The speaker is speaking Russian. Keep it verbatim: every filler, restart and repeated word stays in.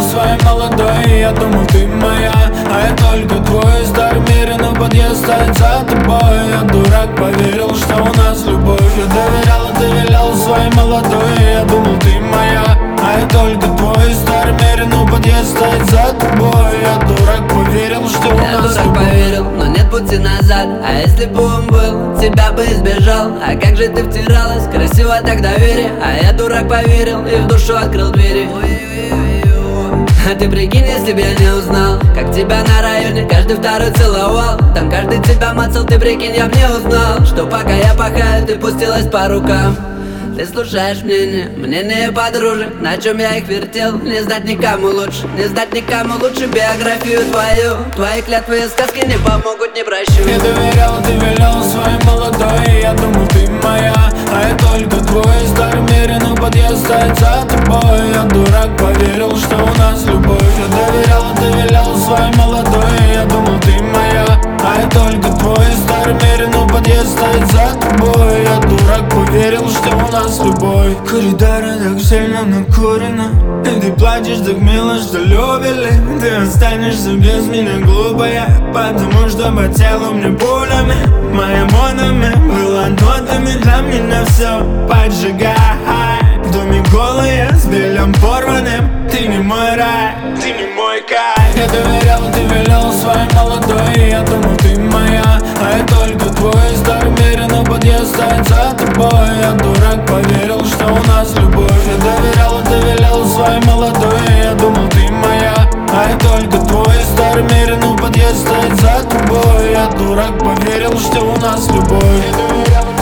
своей молодой, я думал, ты моя, а я только твой. Старый мир, но подъезд стоит за тобой. Я дурак, поверил, что у нас любовь. Я доверял, а ты вилял своей молодой. Я думал, ты моя, а я только твой. Старый мир, но подъезд стоит за тобой. Я дурак, поверил, что у Я нас дурак любовь. поверил, но нет пути назад. А если бы он был, тебя бы избежал. А как же ты втиралась, красиво так доверие. А я дурак поверил и в душу открыл двери. А ты прикинь, если б я не узнал, как тебя на районе каждый второй целовал. Там каждый тебя мацал, ты прикинь, я б не узнал, что пока я пахаю, ты пустилась по рукам. Ты слушаешь мнение, мнение подружек, на чем я их вертел. Не знать никому лучше, не знать никому лучше биографию твою. Твои клятвы и сказки не помогут, не прощу. Я доверял, ты вилял своей молодой. Я думал, ты моя, а я только твой. Старый мир, но подъезд стоит за тобой. Я дурак, поверил, что у нас любовь. Я доверял, ты вилял своей молодой. Я думал, ты моя, а я только твой. Старый мир, но подъезд стоит за тобой. Я дурак, поверил, что у нас любовь. Коридоры так сильно накурено, и ты плачешь так мило, что любили. Ты останешься без меня глупая, потому что по телу мне пулями. Моим монами было нотами, для меня все поджигай. В доме голые, с бельем порванным. Ты не мой рай, ты не мой кайф. Я доверял, ты вилял своей молодой. Я думал, ты моя, а я только твой. Старый мир, но подъезд стоит за тобой. Я дурак, поверил, что у нас любовь. Я доверял, ты вилял своей молодой. Я думал, ты моя, а я только твой. Старый мир, но подъезд стоит за тобой. Я дурак, поверил, что у нас любовь.